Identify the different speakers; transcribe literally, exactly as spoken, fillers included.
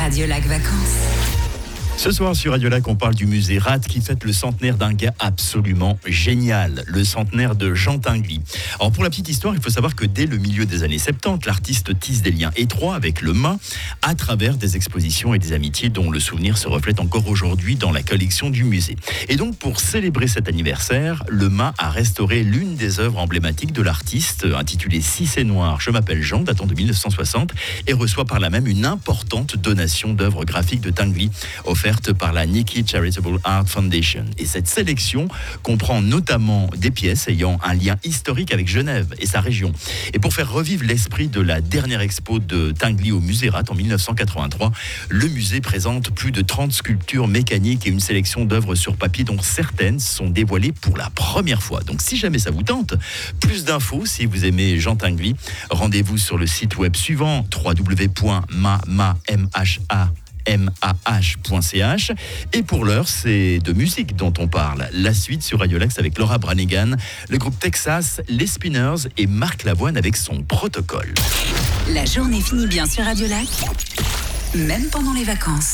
Speaker 1: Radio Lac Vacances.
Speaker 2: Ce soir sur Radio Lac, on parle du musée R A D qui fête le centenaire d'un gars absolument génial, le centenaire de Jean Tinguely. Alors pour la petite histoire, il faut savoir que dès le milieu des années soixante-dix, l'artiste tisse des liens étroits avec le Mât à travers des expositions et des amitiés dont le souvenir se reflète encore aujourd'hui dans la collection du musée. Et donc pour célébrer cet anniversaire, le Mât a restauré l'une des œuvres emblématiques de l'artiste, intitulée Si c'est noir, je m'appelle Jean, datant de mille neuf cent soixante, et reçoit par là même une importante donation d'œuvres graphiques de Tinguely, offerte par la Nike Charitable Art Foundation. Et cette sélection comprend notamment des pièces ayant un lien historique avec Genève et sa région. Et pour faire revivre l'esprit de la dernière expo de Tinguely au musée R A D en mille neuf cent quatre-vingt-trois, le musée présente plus de trente sculptures mécaniques et une sélection d'œuvres sur papier dont certaines sont dévoilées pour la première fois. Donc si jamais ça vous tente, plus d'infos si vous aimez Jean Tinguely, rendez-vous sur le site web suivant w w w point ma ma m h a m a h point c h. Et pour l'heure, c'est de musique dont on parle. La suite sur Radio Lac avec Laura Branigan, le groupe Texas, les Spinners et Marc Lavoine avec son Protocole.
Speaker 1: La journée finit bien sur Radio Lac, même pendant les vacances.